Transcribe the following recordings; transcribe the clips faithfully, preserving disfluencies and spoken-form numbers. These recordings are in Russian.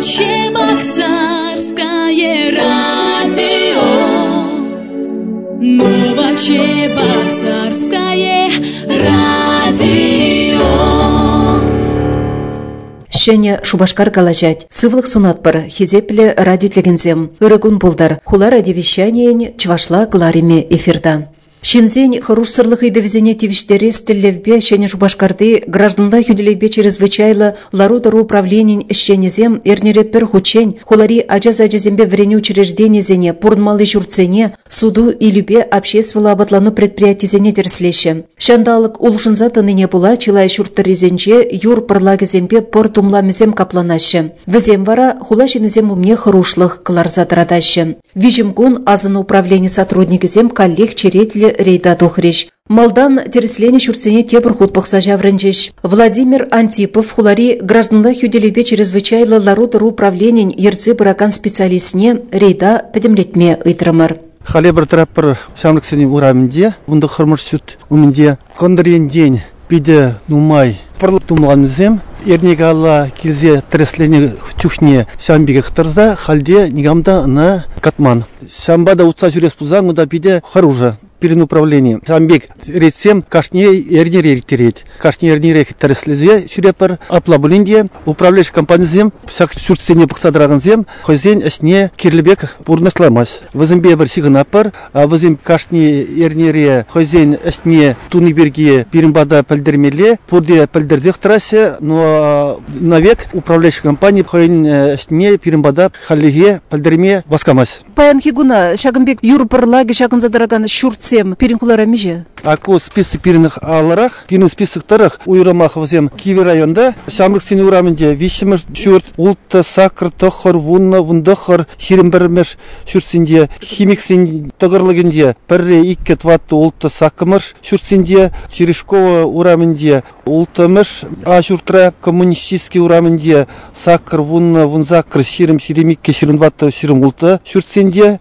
Новочебоксарское радио. Новочебоксарское радио. Шене Шубашкар калачать. Сывлық сунатпар. Хизепле радиотлегензем. Ирыгун булдар. Хула радиовещаниен чвашла глариме эфирда. Шинзень хорошсырлых и довезение тивиштере стеллевбе шене Шубашкарды гражданла юнилебе чрезвычайло лару-дару управлениен ищенезем эрнере пер хучень хулари аджаз-аджазембе врене учреждение зене пурнмалы журцене суду и любе общественно обатлану предприятизене дерслеше. Шандалык улшынза тыныне була чилай шурттаризенче юр парлагезембе пор тумламезем капланаще. Везем вара хула шинезем умне хорошлых кларзадырадаще. Вижемкун азын управление сотрудникезем коллег черетли рейда тухрищ. Малдан тереслене шурцене тебр хутпахса жаврынчищ. Владимир Антипов хулари гражданла хюделебе чрезвычайлы лару-дару управлениен ерцы баракан специалистне рейда подемлетме ыйтрымыр. Халебр траппер самрыксене урамінде, вунда хырмыр сүт умінде кондырен день пиде нумай парлып тумланызем. Ернеге алла келзе треслене тюхне сямбеге хтырза халде нигамда на катман. Сямбада утса жүрес пузаң уда пиде харужа. Переуправление. Самбек рецем кашне эрнере терет. Кашне эрнере тереслезе сюрепер аплабулинде управляющий компанизем всяк сюрцене поксадраганзем хозяин осне кирлебек бурнасламас. Возембе бір сигнапар, а возем кашне эрнере хозяин осне туниберге перембада пальдермеле пурде пальдердех трассе, но навек управляющий компании хозяин осне перембада халлеге пальдерме васкамас. Паян хигуна шагамбек юрпарлаги шаганзадраган шурц перенхулара меже. Ако список перенных аларах, перен список тарах уйрамах возем Киви районда, самрык сини урамінде вишемеш шурт, ултта сакр, тохор, вунна, вундохор, хиримбермеш шуртсинде, химик син тогырлыгінде, перре иккет ватты ултта сакымыш шуртсинде, Черешкова урамінде, улттамыш, а шуртра коммунистический урамінде, сакр, вунна, вунзакр, ширим, ширимикке, ширин ватты, ширим ултта шуртсинде,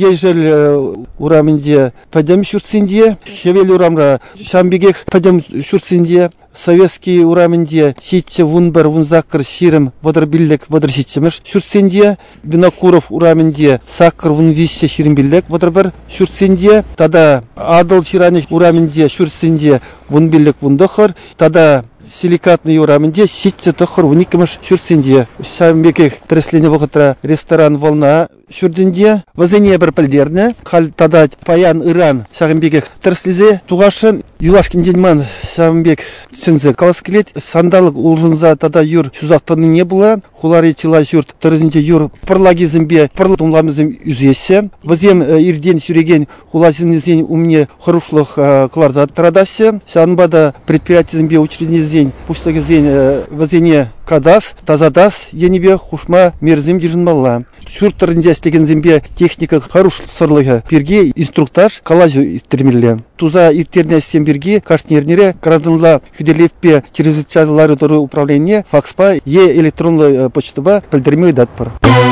ежел урамінде, падем шуртсинде, хевел урамра шамбегех падем шуртсинде, советский урамінде ситче вунбар вунзакр ширим водорбиллек водорситчемеш шуртсинде, Винокуров урамінде сакр вунвиссе ширимбиллек водорбар шуртсинде, тада адыл шираних урамінде шуртсинде вунбиллек вундохор, тада силикатный урамінде ситче тохор вуникемеш шуртсинде. Шамбегех треслене вогытра ресторан волна шурдинде, вазене бір пілдерне, хал тада паян Иран сағымбегек тірслізе, туғашын юлашкин деньман сағымбек сензе каласкелет, сандалық улжынза тада юр шузақтаны не была, хулари чила шурт тірізінде юр парлагизімбе парлатумламызым үзесе, вазем ирден сүреген хуласынызен умне хорошлых кларда традасе, сағынбада предприятизімбе учреднезен, пуштагызен вазене кадас, тазадас, енебе хушма мерзім дежінмалла. Шурттарында істеген зембе техника харуш сырлығы перге инструктаж калазю термелле. Туза иртерне сем берге кашнернере гражданла хүделевпе чрезвычайлары дору управление факспа е электронлы почтаба пілдірмей датпар.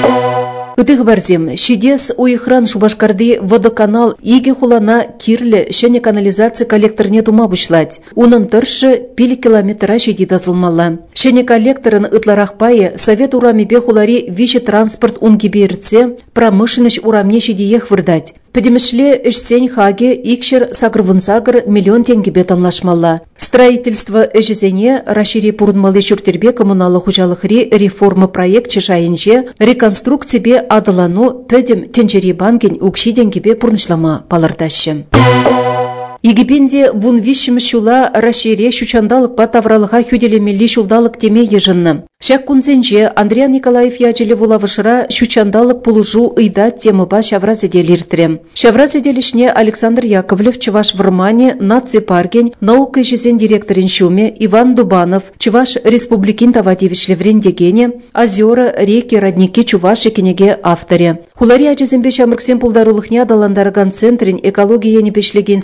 Үтіг барзем, шидес уйхран Шубашкарды водоканал иге хулана кирлі шене канализация коллекторне тума бұшлать. Унын тұршы пил километра шеди дазылмалла. Шене коллекторын ытларақпайы совет урамебе хулари виші транспорт унгиберце промышленность урамне шедиех вырдать. Подемешле эшсень хаге икшер сагр-вунсагр миллион тенгебе танлашмалла. Строительство эшсене расшири пурнмалы шуртербе коммуналы хужалыхри реформа проект чешайынче реконструкцибе адылану пөдем тенчери банген укши тенгебе пурнышлама палыртащы. Египенде вун вишім шула расшире шучандалық патавралыға хүделемелі шулдалық теме ежынны. Шак кунзенже Андриан Николаев ячелі вулавышыра шучандалық пулужу ыйда темыба шавраз еделіртірем. Шавраз еделішне Александр Яковлев Чуваш Вармане наци парген наука жезен директорин шуме Иван Дубанов Чуваш Республикин Тавадевишле врендегене Озера, реки, родники Чуваши кенеге авторе. Хулари ачезембе шамрыксен пулдарулыхне адаландарган центрин экология небешлеген специализе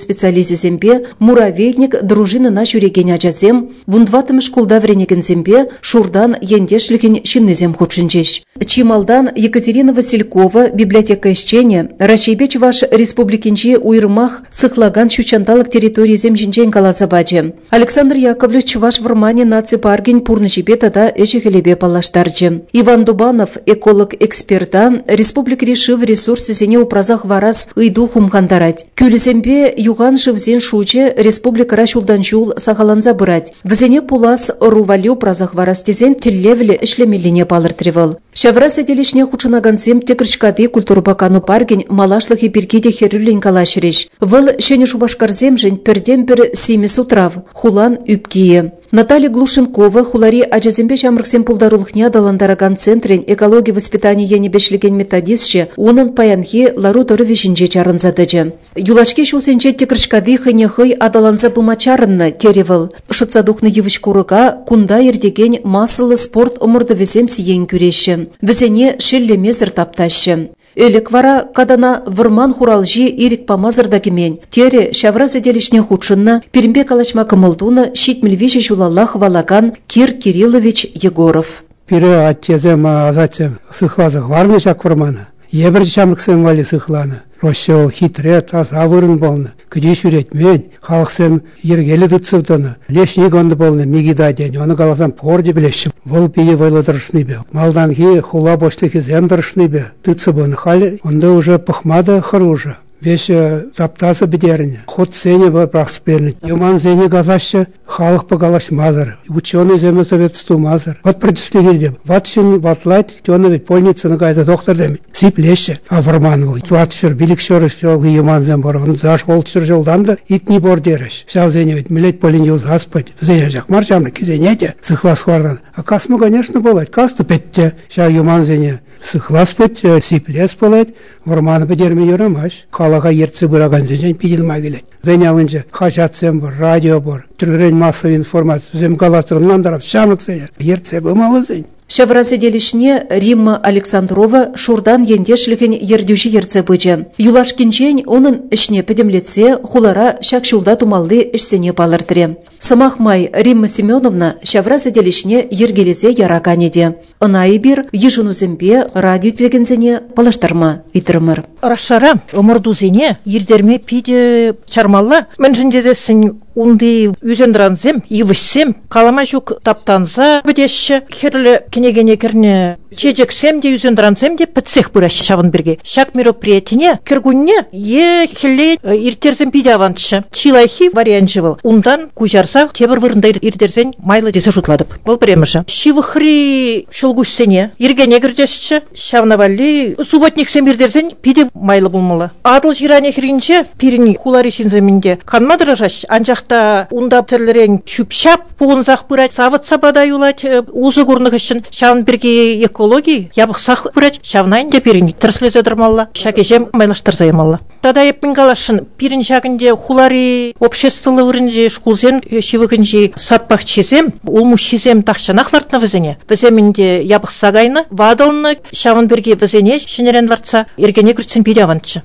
зембе муравейник дружинына жүреген ажазем, вундватым школда вренеген зембе шурдан ендешлігін шиннезем худшинчеш. Чималдан Екатерина Василькова библиотека исчене Рашейбеч ваш республикинчи уйрмах сыхлаган шучандалык территории земжинчен каласа бачы. Александр Яковлевич Чуваш Вармане наци паргин пурнычепе тада эшехелебе палаштарчы. Иван Дубанов эколог-эксперта республик решив ресурсы сене упразах варас ыйду хумхандарать. Күлізембе юган шывзен шуче республика рашулдан жул сахаланза бырать. Взене пулас рувалю празах варас тезен тиллевле ишлемелине палыртревал. Шаврас эделишне хучынагансем текрчкады культурбакану паргин малашлых и перкеде херюлин калашриш. Выл шене шубашкарзем жень пердем пер симис утрав, хулан үпкие. Наталья Глушенкова хулари ажазембе шамрыксем пулдарулхне адаландараган центрен экология воспитания янебешлеген методистше унын паянхи лару торы вишинче чарынзадыжы. Юлашке шулсенче текрчкады хынехый адаланза бумачарынны керевыл. Шыцадухны евычкурыга кунда ердеген масылы спорт омырды везем сиен күреші. Везене шеллемезір тапташы. Элек вара кадана вырман хуралжи ирик памазырда кемен. Тере шавраз эделишне худшынна Перембе калашма кымылдуна щитмельвиче жулаллах валаган Кир Кириллович Егоров. Пире аттезем азатсем сыхлазых варны жак вырмана. Ебір шамрыксем вали сыхланы. Рощол хитрет, аз авырын болны. Күде шүретмен, халықсем ергелі дұтсывдыны. Лешнек онды болны, мегида ден, оны қаласам порде білешім. Бұл пейе вайлыдырышны бе. Малдан ке хула бошлыки земдырышны бе. Дұтсыбын халі, онды уже пықмады хыружы. Веш заптасы бедеріне. Ход сене бы прақсперні. Юман зене газашы халық пағалаш мазыр. Ученый земе советству мазыр. Вот протестли деп. Ватшин ватлайт, тёна ведь польницыны гайза доктор деме. Сиплеші. А варман был. Ватшыр, билікшөрі жол, юман зем бар. Он заш олчыр жолданды, ит не бор дереш. Шал зене ведь милет полин ел заспать. Зене жақмар жамры кизенете. Сыхлас хвардан. А касмы, конечно, болать. Касту петте. Шал юман зене. Сыхлас пет, сиплес болать. Варманы бедерме юрамаш. Халаға ертсе бұраған зен пейілма келет. Зен алынжы қажатсем бар, радио бар, түрлерін массовый информация, зем галастрынландырап, шамлық зен, ертсе бұмалы зен. Шавраз эделишне Римма Александрова шурдан ендешлігін ердюші ерце бөджі. Юлашкинчен оның ішне педемлетсе хулара шакшулда тумалды ішсене балырдыре. Самахмай Римма Семеновна Шавраз эделишне ергелесе яраган еді.Ынайы бір ежіну зімбе радио телегензене палаштарма итірімір. Рашара омырдузене ердерме пиде чармалла. Мен жіндедесін унды үзендіранзем, евішсем, қалама жүк таптанза бідеші херлі кенегене керне чечексем де үзендіранзем де пітсех бұраш шавын бірге. Шак мероприятине кергунне е хелле иртерзем пиде авантшы. Чилайхи варианжы был. Ундан кужарса тебір вырында иртерзен майлы десе жұтладып. Бұл біреміші. Шивықри шылгүшсене ергене кірдесші шавнавалли субботниксем иртерзен пиде майлы болмалы. Адыл жиране херінше пирини хуларишинземінде қанмадырашаш анжақ та унда терлерен чүпшап буынзақ бұрат савыт сабада юлать узы көрнік үшін шавын бірге экология ябықсақ бұрат шавнайын де пирин тірслезе дырмалла шакежем майлаштырза емалла. Тада еппін қалашын пирин шагынде хулари обществолы өрінде шкулзен шивігінже сатпақ чезем, улмуш чезем тақшанақлартына візене. Віземінде ябықса гайны, вадылыны шавын бірге візене шынерен лартса ергене күртсен пиде авантшы.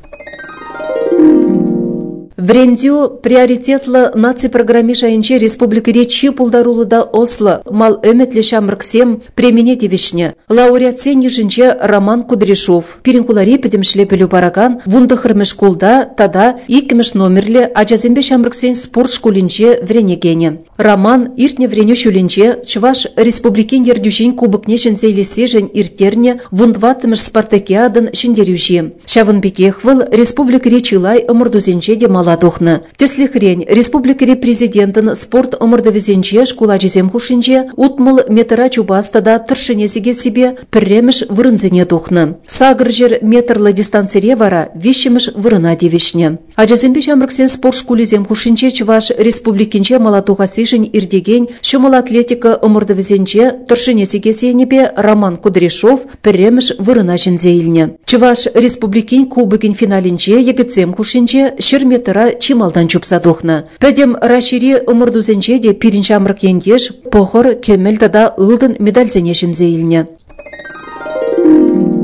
Врендио приоритетлы наци программе шайынче республика речи пулдарулыда Осло, мал өметлі шамрыксем премене девишне. Лауреатсе нижінче Роман Кудряшов. Пиринкулари педемшле пелю бараган, вунды хырмеш кулда, тада икмеш номерле ажазембе шамрыксен спорт шкулинче вренегене. Роман иртне врене шулинче Чуваш республикин ердюшин кубыкне шензейлесе жен иртерне вундватымеш спартакиадын шендерюши. Шавын бекехвыл республика речилай ымырдузенче де маладухны. Теслихрень республикари президентын спорт омырдывезенче шкула жезем хушинче утмыл метра чубастада тұршынесіге себе пірреміш вырынзене тухны. Сагыржер метрлы дистанцире вара вещеміш вырына девешне. Ажазембе шамрыксен спорт шкулезем хушинче Чуваш республикинче малатуға сишін ирдеген шымыл атлетика омырдывезенче тұршынесіге сенебе Роман Кудряшов пірреміш вырына жінзейліне. Чуваш республикин кубыкин финалинче егітсем хушинче шыр метра чималдан чупсадухна. Пәдем рашири ымырдузенче де пиринчамрык ендеш похор кемел тада ылдын медальзене жінзейліне.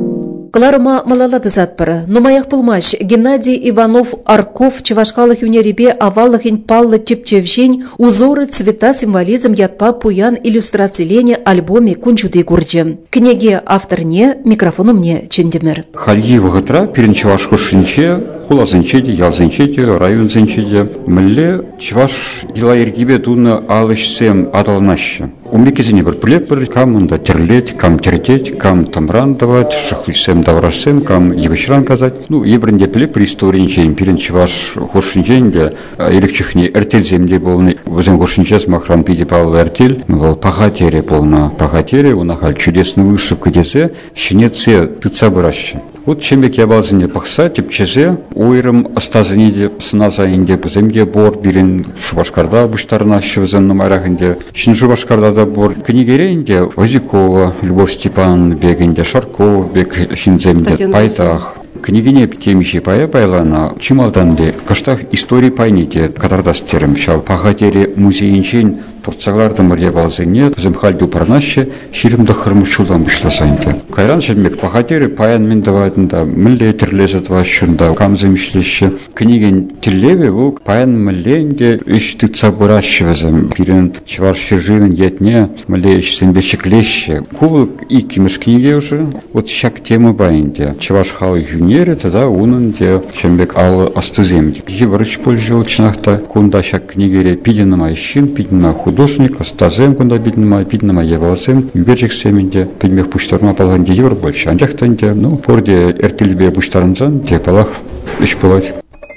Кларыма малалады затпыры. Нумаях пылмаш Геннадий Иванов Арков Чевашкалых юнеребе аваллахин паллы тепчевжень узоры цвета символизм ятпа пуян иллюстрациялене альбоме кунчуды гурджи. Книге авторне микрофону мне чендемер. Хальги вагатра пирин чевашку шинче, хула зенчеде, ял зенчеде, район зенчеде. Мле чеваш дела ергибе дуна алышсем адалнаще. Умбекезіне бір пілеп бір, кам онда терлет, кам тертет, кам тамран давать, шахлисем даврашсем, кам ебешран казать. Ну, ебрінде пілеп бір историнчен, пирин чеваш хошинченде, ерекчихне әртел земде болны, өзен хошинчес махран пиде пал әртел, ол пахатере болна, пахатере, онахал чудесный вышивка дезе, щенеце тыца быраща. Вот чембек ябалзыне пахса, тепчезе, ойрым астазынеде, сыназайынде, біземге бор, бірін Шубашкарда бұштарына шывызын номарағынде, шын Шубашкарда бор, книгерейінде, Возикова, Любовь Степан, бегінде, Шарков, бег шинземде, Пайтах. Книгине темиши пая байлана, чималданде, каштах истории пайните, катардастерім, шал пахатері музейінчен, Турцагларды мұрия балзыне, зімхальду парнаще, ширимді хырмышулдан бұшласайынды. Кайран шелмек пахатері паян мен давайдында, мүлле тірлезі двашшында, камзым ішлеші. Книген тірлеве бұл паян мүлленде үшті цабырашы візім. Бірін чывар шыржывын етне, мүлле үшсен бешіклеші. Кубыл и кимеш книге уже, вот шак темы байынде. Чываш халы юнері, тогда унын де шелмек алы астыземді. Ебарыч пользовал чинахта, кунда шак книгере пиденама ищин, пиденама художник, астазем, кунда биднама, биднама ебалсем, югерчик семенде, пидмех пуштарма палған де ебір больше. Анжақтан де, ну, порде әртілбе пуштарынзан, де палақ үш болать.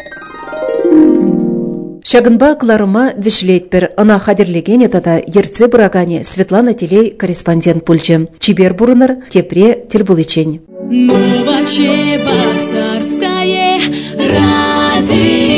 Шагынба Кларыма вишлейтпер, ана хадерлеген етада ерце бұрагане Светлана Телей корреспондент пульчы. Чибер бұрыныр, тепре телбулычень. Новочебоксарское радио.